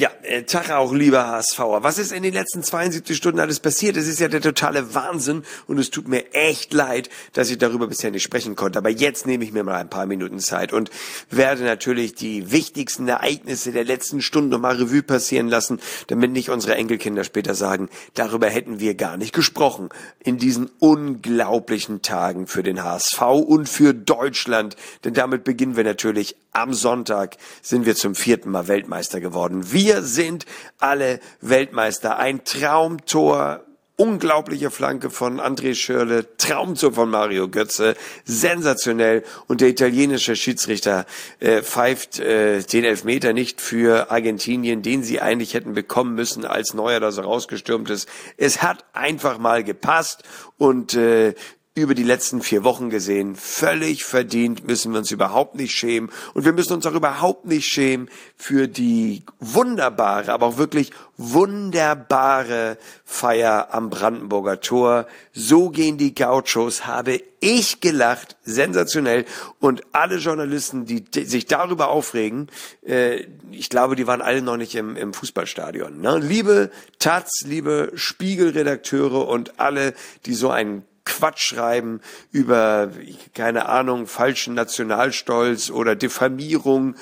Ja, Tag auch, lieber HSVer. Was ist in den letzten 72 Stunden alles passiert? Es ist ja der totale Wahnsinn und es tut mir echt leid, dass ich darüber bisher nicht sprechen konnte. Aber jetzt nehme ich mir mal ein paar Minuten Zeit und werde natürlich die wichtigsten Ereignisse der letzten Stunden nochmal Revue passieren lassen, damit nicht unsere Enkelkinder später sagen, darüber hätten wir gar nicht gesprochen. In diesen unglaublichen Tagen für den HSV und für Deutschland. Denn damit beginnen wir natürlich am Sonntag, sind wir zum 4. Mal Weltmeister geworden. Wir sind alle Weltmeister. Ein Traumtor, unglaubliche Flanke von André Schürrle, Traumtor von Mario Götze, sensationell. Und der italienische Schiedsrichter pfeift den Elfmeter nicht für Argentinien, den sie eigentlich hätten bekommen müssen, als Neuer da so rausgestürmt ist. Es hat einfach mal gepasst und über die letzten 4 Wochen gesehen, völlig verdient, müssen wir uns überhaupt nicht schämen. Und wir müssen uns auch überhaupt nicht schämen für die wunderbare, aber auch wirklich wunderbare Feier am Brandenburger Tor. So gehen die Gauchos, habe ich gelacht, sensationell. Und alle Journalisten, die sich darüber aufregen, ich glaube, die waren alle noch nicht im Fußballstadion. Ne? Liebe Taz, liebe Spiegelredakteure und alle, die so einen Quatsch schreiben über, keine Ahnung, falschen Nationalstolz oder Diffamierung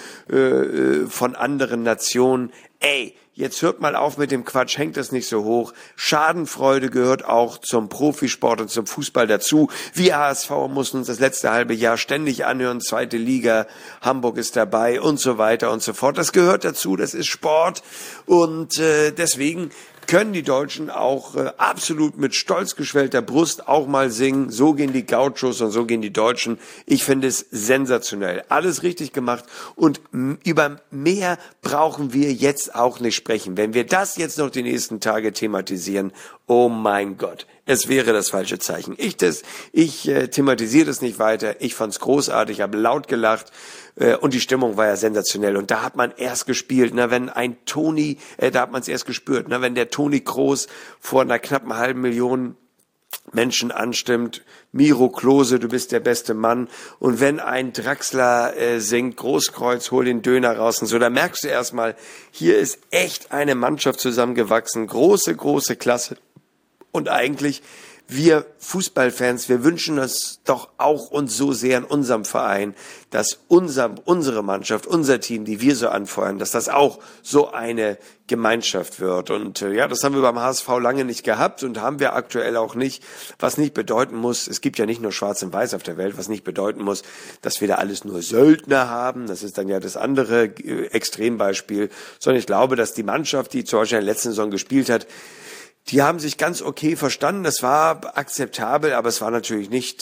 von anderen Nationen. Ey, jetzt hört mal auf mit dem Quatsch, hängt das nicht so hoch. Schadenfreude gehört auch zum Profisport und zum Fußball dazu. Wir HSV mussten uns das letzte halbe Jahr ständig anhören, 2. Liga, Hamburg ist dabei und so weiter und so fort. Das gehört dazu, das ist Sport und deswegen können die Deutschen auch absolut mit stolz geschwellter Brust auch mal singen. So gehen die Gauchos und so gehen die Deutschen. Ich finde es sensationell. Alles richtig gemacht und über mehr brauchen wir jetzt auch nicht sprechen. Wenn wir das jetzt noch die nächsten Tage thematisieren, oh mein Gott, es wäre das falsche Zeichen. Ich thematisiere das nicht weiter. Ich fand's großartig, habe laut gelacht. Und die Stimmung war ja sensationell. Und da hat man erst gespielt, wenn ein Toni, da hat man es erst gespürt, wenn der Toni Kroos vor einer knappen halben Million Menschen anstimmt, Miro Klose, du bist der beste Mann. Und wenn ein Draxler singt, Großkreuz, hol den Döner raus und so, da merkst du erstmal, hier ist echt eine Mannschaft zusammengewachsen. Große, große Klasse. Und eigentlich, wir Fußballfans, wir wünschen es doch auch uns so sehr in unserem Verein, dass unsere Mannschaft, unser Team, die wir so anfeuern, dass das auch so eine Gemeinschaft wird. Und das haben wir beim HSV lange nicht gehabt und haben wir aktuell auch nicht, was nicht bedeuten muss, es gibt ja nicht nur Schwarz und Weiß auf der Welt, was nicht bedeuten muss, dass wir da alles nur Söldner haben, das ist dann ja das andere Extrembeispiel, sondern ich glaube, dass die Mannschaft, die zum Beispiel in der letzten Saison gespielt hat, die haben sich ganz okay verstanden, das war akzeptabel, aber es war natürlich nicht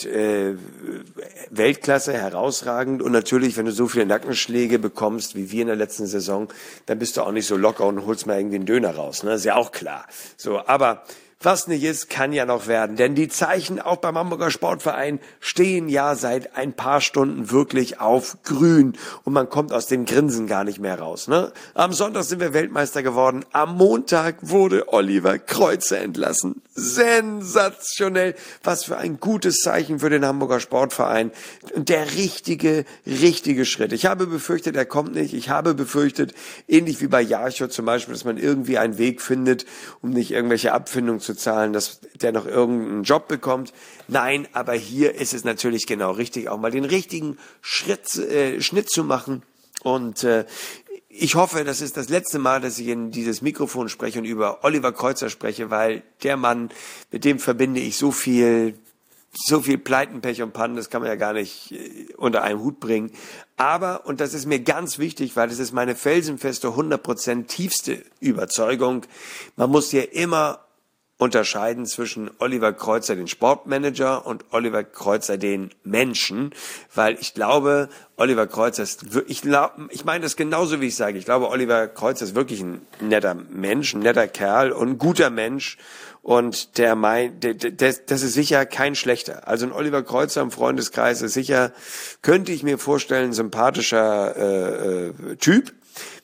Weltklasse, herausragend. Und natürlich, wenn du so viele Nackenschläge bekommst, wie wir in der letzten Saison, dann bist du auch nicht so locker und holst mal irgendwie einen Döner raus, ne? Ist ja auch klar. So, aber was nicht ist, kann ja noch werden. Denn die Zeichen auch beim Hamburger Sportverein stehen ja seit ein paar Stunden wirklich auf grün. Und man kommt aus dem Grinsen gar nicht mehr raus. Ne? Am Sonntag sind wir Weltmeister geworden. Am Montag wurde Oliver Kreuzer entlassen. Sensationell. Was für ein gutes Zeichen für den Hamburger Sportverein. Der richtige Schritt. Ich habe befürchtet, er kommt nicht. Ich habe befürchtet, ähnlich wie bei Jarcho zum Beispiel, dass man irgendwie einen Weg findet, um nicht irgendwelche Abfindungen zu zahlen, dass der noch irgendeinen Job bekommt. Nein, aber hier ist es natürlich genau richtig, auch mal den richtigen Schnitt zu machen. Und ich hoffe, das ist das letzte Mal, dass ich in dieses Mikrofon spreche und über Oliver Kreuzer spreche, weil der Mann, mit dem verbinde ich so viel Pleiten, Pech und Pannen, das kann man ja gar nicht unter einen Hut bringen. Aber, und das ist mir ganz wichtig, weil das ist meine felsenfeste 100% tiefste Überzeugung, man muss hier immer unterscheiden zwischen Oliver Kreuzer, den Sportmanager, und Oliver Kreuzer, den Menschen, weil ich glaube, Oliver Kreuzer ist, ich meine das genauso, wie ich sage, ich glaube, Oliver Kreuzer ist wirklich ein netter Mensch, ein netter Kerl und ein guter Mensch und das ist sicher kein schlechter. Also ein Oliver Kreuzer im Freundeskreis ist sicher, könnte ich mir vorstellen, ein sympathischer Typ,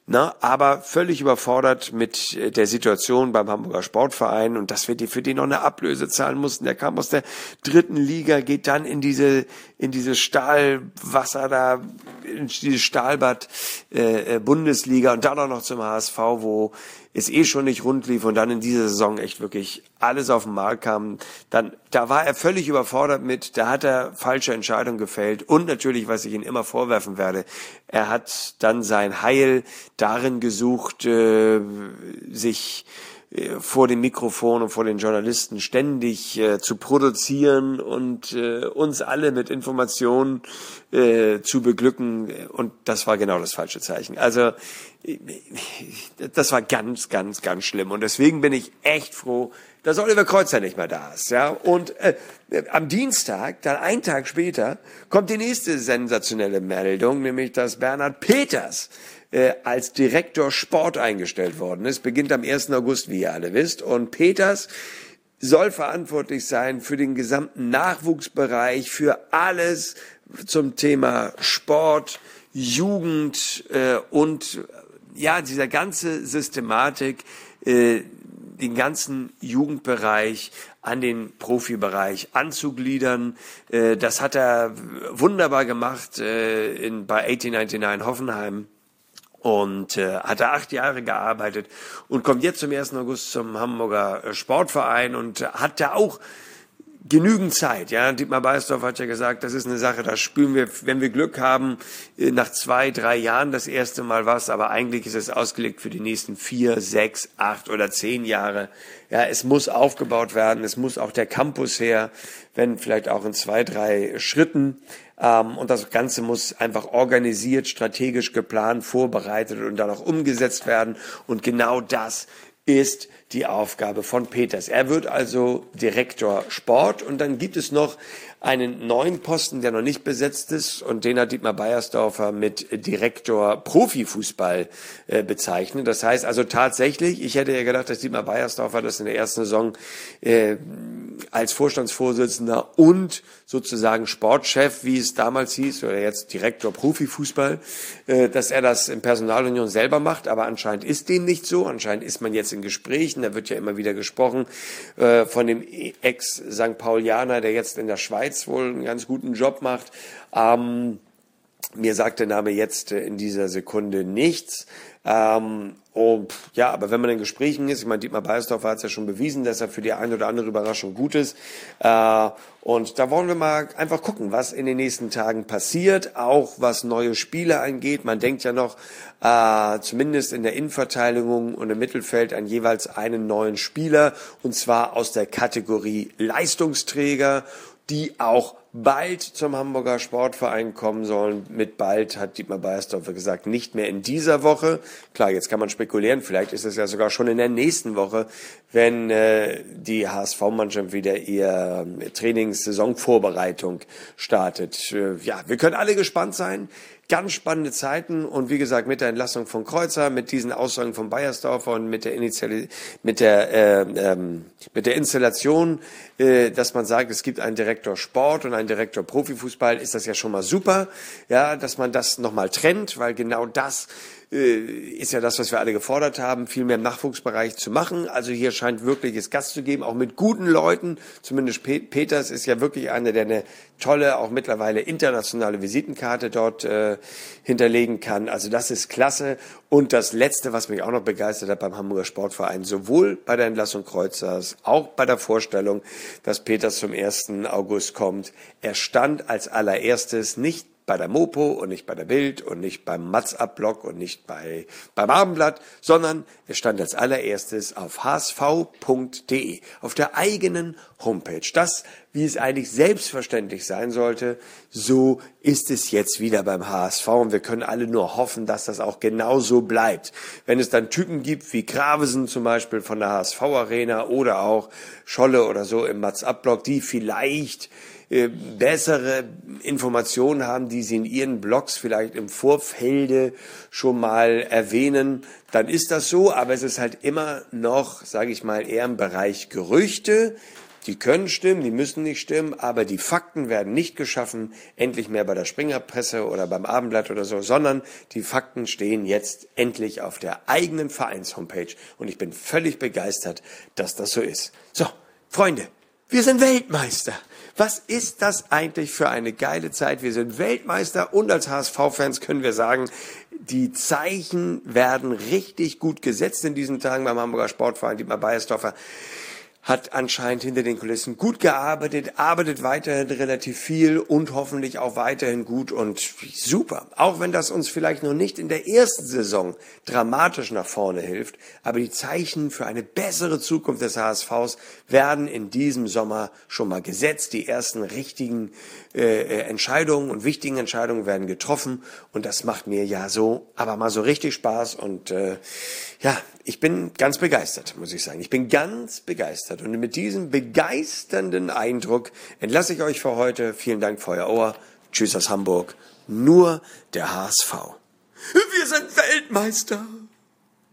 aber völlig überfordert mit der Situation beim Hamburger Sportverein und dass wir für den noch eine Ablöse zahlen mussten. Der kam aus der 3. Liga, geht dann in dieses Stahlwasser da, in dieses Stahlbad Bundesliga und dann auch noch zum HSV, wo es schon nicht rund lief und dann in dieser Saison echt wirklich alles auf den Markt kam. Da war er völlig überfordert mit, da hat er falsche Entscheidungen gefällt und natürlich, was ich ihm immer vorwerfen werde, er hat dann sein Heil darin gesucht, sich vor dem Mikrofon und vor den Journalisten ständig zu produzieren und uns alle mit Informationen zu beglücken. Und das war genau das falsche Zeichen. Also das war ganz, ganz, ganz schlimm. Und deswegen bin ich echt froh, dass Oliver Kreuzer nicht mehr da ist. Ja? Und am Dienstag, dann einen Tag später, kommt die nächste sensationelle Meldung, nämlich dass Bernhard Peters als Direktor Sport eingestellt worden ist. Beginnt am 1. August, wie ihr alle wisst. Und Peters soll verantwortlich sein für den gesamten Nachwuchsbereich, für alles zum Thema Sport, Jugend und dieser ganze Systematik, den ganzen Jugendbereich an den Profibereich anzugliedern. Das hat er wunderbar gemacht bei 1899 Hoffenheim. Und hat da 8 Jahre gearbeitet und kommt jetzt zum 1. August zum Hamburger Sportverein und hat da auch genügend Zeit. Ja, Dietmar Beiersdorf hat ja gesagt, das ist eine Sache, da spüren wir, wenn wir Glück haben, nach 2, 3 Jahren das erste Mal was, aber eigentlich ist es ausgelegt für die nächsten 4, 6, 8 oder 10 Jahre. Ja, es muss aufgebaut werden, es muss auch der Campus her, wenn vielleicht auch in 2, 3 Schritten. Und das Ganze muss einfach organisiert, strategisch geplant, vorbereitet und dann auch umgesetzt werden. Und genau das ist die Aufgabe von Peters. Er wird also Direktor Sport und dann gibt es noch einen neuen Posten, der noch nicht besetzt ist und den hat Dietmar Beiersdorfer mit Direktor Profifußball bezeichnet. Das heißt also tatsächlich, ich hätte ja gedacht, dass Dietmar Beiersdorfer das in der ersten Saison als Vorstandsvorsitzender und sozusagen Sportchef, wie es damals hieß, oder jetzt Direktor Profifußball, dass er das in Personalunion selber macht, aber anscheinend ist dem nicht so. Anscheinend ist man jetzt in Gesprächen, da wird ja immer wieder gesprochen von dem Ex-St. Paulianer, der jetzt in der Schweiz wohl einen ganz guten Job macht. Mir sagt der Name jetzt in dieser Sekunde nichts. Aber wenn man in Gesprächen ist, ich meine, Dietmar Beiersdorfer hat es ja schon bewiesen, dass er für die eine oder andere Überraschung gut ist. Und da wollen wir mal einfach gucken, was in den nächsten Tagen passiert, auch was neue Spieler angeht. Man denkt ja noch, zumindest in der Innenverteidigung und im Mittelfeld an jeweils einen neuen Spieler, und zwar aus der Kategorie Leistungsträger, die auch bald zum Hamburger Sportverein kommen sollen. Mit bald hat Dietmar Beiersdorfer gesagt, nicht mehr in dieser Woche. Klar, jetzt kann man spekulieren, vielleicht ist es ja sogar schon in der nächsten Woche, wenn die HSV-Mannschaft wieder ihr Trainingssaisonvorbereitung startet. Wir können alle gespannt sein. Ganz spannende Zeiten und wie gesagt, mit der Entlassung von Kreuzer, mit diesen Aussagen von Beiersdorfer und mit der Installation, dass man sagt, es gibt einen Direktor Sport und einen Direktor Profifußball, ist das ja schon mal super, ja, dass man das nochmal trennt, weil genau das ist ja das, was wir alle gefordert haben, viel mehr im Nachwuchsbereich zu machen. Also hier scheint wirkliches Gas zu geben, auch mit guten Leuten. Zumindest Peters ist ja wirklich einer, der eine tolle, auch mittlerweile internationale Visitenkarte dort hinterlegen kann. Also das ist klasse. Und das Letzte, was mich auch noch begeistert hat beim Hamburger Sportverein, sowohl bei der Entlassung Kreuzers, auch bei der Vorstellung, dass Peters zum 1. August kommt. Er stand als allererstes nicht bei der Mopo und nicht bei der Bild und nicht beim Matz-Up-Blog und nicht beim Abendblatt, sondern er stand als allererstes auf hsv.de, auf der eigenen Homepage. Das, wie es eigentlich selbstverständlich sein sollte, so ist es jetzt wieder beim HSV und wir können alle nur hoffen, dass das auch genau so bleibt. Wenn es dann Typen gibt wie Gravesen zum Beispiel von der HSV-Arena oder auch Scholle oder so im Matz-Up-Blog, die vielleicht bessere Informationen haben, die sie in ihren Blogs vielleicht im Vorfelde schon mal erwähnen, dann ist das so, aber es ist halt immer noch, sage ich mal, eher im Bereich Gerüchte. Die können stimmen, die müssen nicht stimmen, aber die Fakten werden nicht geschaffen, endlich mehr bei der Springerpresse oder beim Abendblatt oder so, sondern die Fakten stehen jetzt endlich auf der eigenen Vereins-Homepage und ich bin völlig begeistert, dass das so ist. So, Freunde, wir sind Weltmeister. Was ist das eigentlich für eine geile Zeit? Wir sind Weltmeister und als HSV-Fans können wir sagen, die Zeichen werden richtig gut gesetzt in diesen Tagen beim Hamburger Sportverein. Dietmar Beiersdorfer hat anscheinend hinter den Kulissen gut gearbeitet, arbeitet weiterhin relativ viel und hoffentlich auch weiterhin gut und super. Auch wenn das uns vielleicht noch nicht in der ersten Saison dramatisch nach vorne hilft, aber die Zeichen für eine bessere Zukunft des HSVs werden in diesem Sommer schon mal gesetzt. Die ersten richtigen Entscheidungen und wichtigen Entscheidungen werden getroffen und das macht mir ja so, aber mal so richtig Spaß und ja, ich bin ganz begeistert, muss ich sagen. Ich bin ganz begeistert. Und mit diesem begeisternden Eindruck entlasse ich euch für heute. Vielen Dank für euer Ohr. Tschüss aus Hamburg. Nur der HSV. Wir sind Weltmeister.